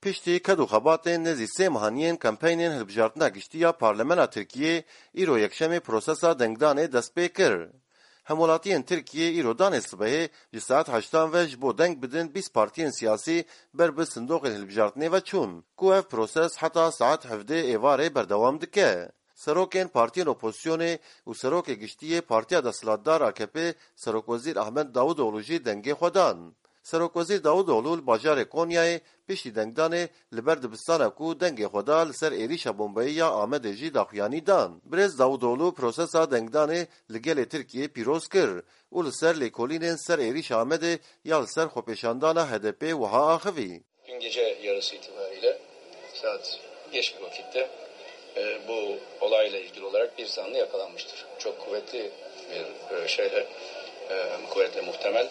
Piştî ked û xebatên nêzî sê mehaniyên kampeyên hilbijartina giştî ya Parlamena Tirkiyeyê îro yekşemê prosesa dengdanê dest pê kir. Hemwelatiyên Tirkiyê îro danê sibehê ji saet 8 ve ji bo deng bidin 20 partiyên siyasî ber bi sindoqên hilbijartinê ve çûn ku ev proses heta saet 17 êvarê berdewam dike. Serokên partiyên opozisyonê û serokê giştiyê Partiya Desthilatdar AKP Serokwezîr Ahmed Davutoğlu jî dengê xwe dan. Serokwezîr Davutoğlu li bajarê Konyayê piştî dengdanê li ber dibistana ku dengê xwe da li ser êrişa bombeyî ya Amedê jî daxuyanî dan. Birêz Davutoğlu prosesa dengdanê li gelê Tirkiyeyê pîroz kir û li ser lêkolînên ser êrişa Amedê ya li ser xwepêşandana HDP wiha axivî. Dün gece yarısı itibariyle saat geç bir vakitte bu olayla ilgili olarak bir zanlı yakalanmıştır. Çok kuvvetli bir kuvvetle muhtemel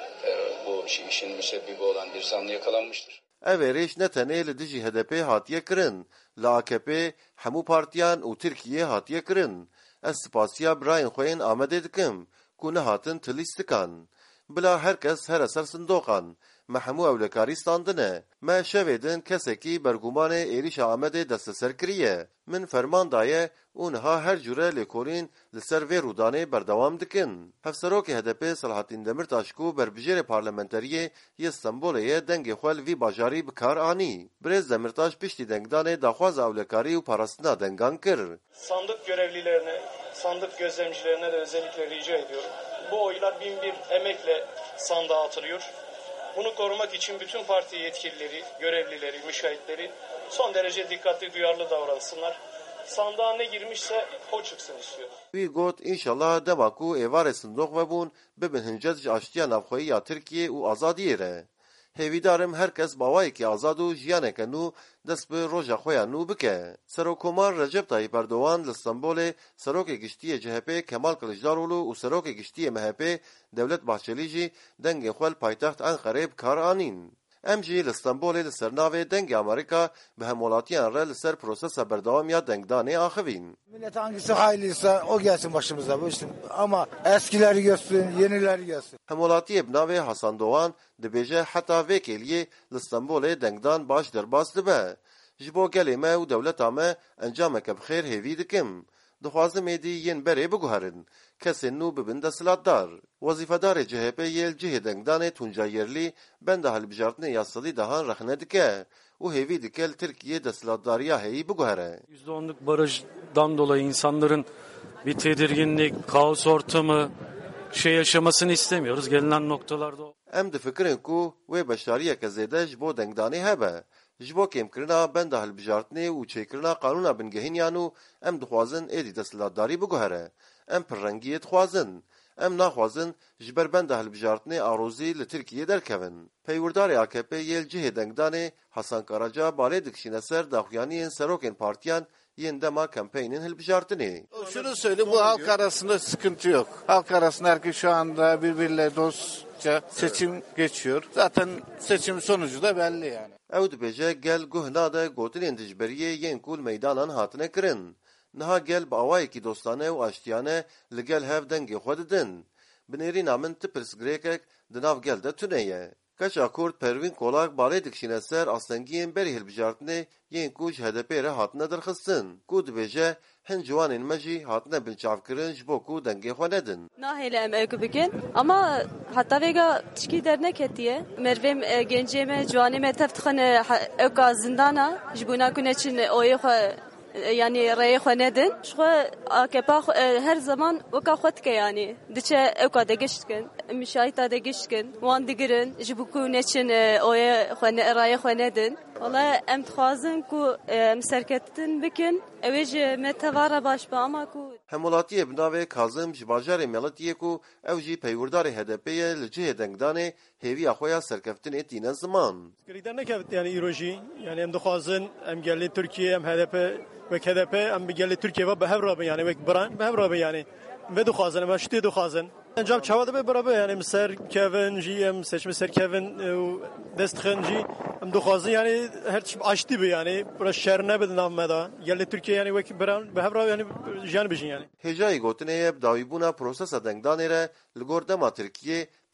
bu işin müsebbibi olan bir zanlı yakalanmıştır. Ev êrîş ne tenê li dijî HDP hatiye kirin, li AKP, hemû partiyan û Tirkiyeyê hatiye kirin. Ez spasiya birayên xwe yên Amedê dikim ku nehatin tilîstikan. Bila herkes her eser sindoqan. Me hemû ewlekarî standine. Me şevê din kesekî bergumanê êrişa Amedê desteser kiriye. Min ferman daye û niha her cure lêkolîn li ser vê rûdanê berdewam dikin. Hevserokê HDP Selahattin Demirtaş ku berbijêrê parlamenteriyê yê Stenbolê dengê xwe li vî bajarî bi kar anî. Birêz Demirtaş piştî dengdanê daxwaza ewlekarî û parastina dengan kir. Sandık görevlilerine, sandık gözlemcilerine de özellikle rica ediyorum. Bu oylar bin bir emekle sandığa atılıyor. Bunu korumak için bütün parti yetkilileri, görevlileri, müşahitleri son derece dikkatli, duyarlı davransınlar. Sandığa ne girmişse o çıksın istiyor. Wî got înşallah dema ku êvarê sindoq vebûn bibin hincet ji aştiya navxweyî ya Tirkiye û azadiyê re. Hêvîdarim herkes bawayekî azad û jiyaneke nû dest bi roja xwe ya nû bike. Serokkomar Recep Tayyip Erdogan li Stenbolê serokê giştiyê CHP Kemal Kılıçdaroğlu û serokê giştiyê MHP Devlet Bahçeli jî dengê xwe li paytext Enqereyê bi kar anîn. Em jî li Stenbolê li ser navê dengê Amerîka bi hemwelatiyan re li ser prosesa berdewam ya dengdanê axivîn. Millet hangisi haylıysa o gelsin başımıza. Ama eskileri gelsin, yenileri gelsin. Hemwelatiyê bi navê Hasan Doğan dibêje heta vê kêliyê li Stenbolê dengdan baş derbas dibe. Ji bo gelê me û dewleta me encameke bixêr hêvî dikim. Dixwazim êdî yên berê biguherin. Kesên nû bibin desthilatdar. Wezîfedarê CHP yê li cihê dengdanê Tuncay Yerlî benda hilbijartinê ya Silî Dahan rexne dike û hêvî dike li Tirkiye desthilatdariya heyî biguhere. %10'luk barajdan dolayı insanların bir tedirginlik, kaos ortamı yaşamasını istemiyoruz. Gelinen noktalarda o. Em difikirin ku wê beşariyeke zêde ji bo dengdanê hebe. Ji bo kêmkirina benda hilbijartinê û çêkirina qanûna bingehîniyan û em dixwazin êdî desthilatdarî biguhere. Em pirrengiyê dixwazin. Em naxwazin ji ber benda hilbijartinê arozî li Tirkiye derkevin. Peywirdarê AKP yê li cihê dengdanê Hasan Karaca balê dikişîne ser daxuyaniyên serokên partiyan yên dema kampeynin hilbijartinê. Şunu söyleyeyim, bu halk arasında sıkıntı yok. Halk arasında herkes şu anda birbiriyle dostça seçim geçiyor. Zaten seçim sonucu da belli yani. Ew dibêje gel guh nade gotinên dijberiyê yên ku li meydanan hatine kirin. Niha gel bi awayekî dostane û aştiyane li gel hev dengê xwe didin. Bi nêrîna min ti pirsgirêkek di nav gel de tune ye. Keşa Kurd Pervîn Kolak balê dikişîne ser astengiyên berî hilbijartinê yên ku ji HDP re hatine derxistin. Ku dibêje hin ciwanên me jî hatine binçavkirin ji bo ku dengê xwe nedin. Nahêle em ew bikin ama heta vêga tişkî derneketiye. Mervêm gencê me ciwanê me tev dixin ewka zindana ji bo naku neçin oyê xwe yani rayê xwe nedin. Ji xwe AKP her zaman weka xwe dike yani. Diçe ewka de geş dikin, müşahita de geş dikin, wan digirin ji bo ku neçin oyê xwe rayê xwe nedin. Valla em dixwazin ku em serketin bikin. Ew jî me tevara baş be ama ku Hemwelatiyê bi navê Kazım ji bajarê Meletiyê ku ew jî peywirdarê HDP'ye li cihê dengdanê hêviya xwe ya serkeftinê tîne ziman. Nekevit yani îrojî yani em dixwazin em gelê Tirkiye em HDP ve HDP em bi gelê Tirkiye ve behev rabin yani wek biran behev rabin yani. Ve dixwazin em ştê dixwazin. Encam çawa dibe beraber yani ser Kevin jî em seçme ser Kevin û destxin jî em dixwazin yani her tişt aştî be yani bira şer nebidin nav me da. Gelê Tirkiye yani wek biran behev rabin yani jiyan bijin yani. Hêjayê gotinê ye bi dawîbûna prosesa dengdanê re li gor dema Tirkiye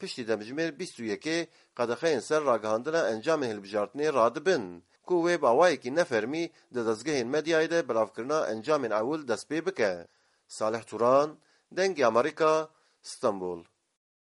piştî demjimêr 21 qedexeyên ser ragihandina encamên hilbijartinê radibin ku wê bawayekî nefermî di dezgehên medyayê de bilavkirina encamên ewil dest pê bike. Salih Turan, Dengê Amerîka, İstanbul.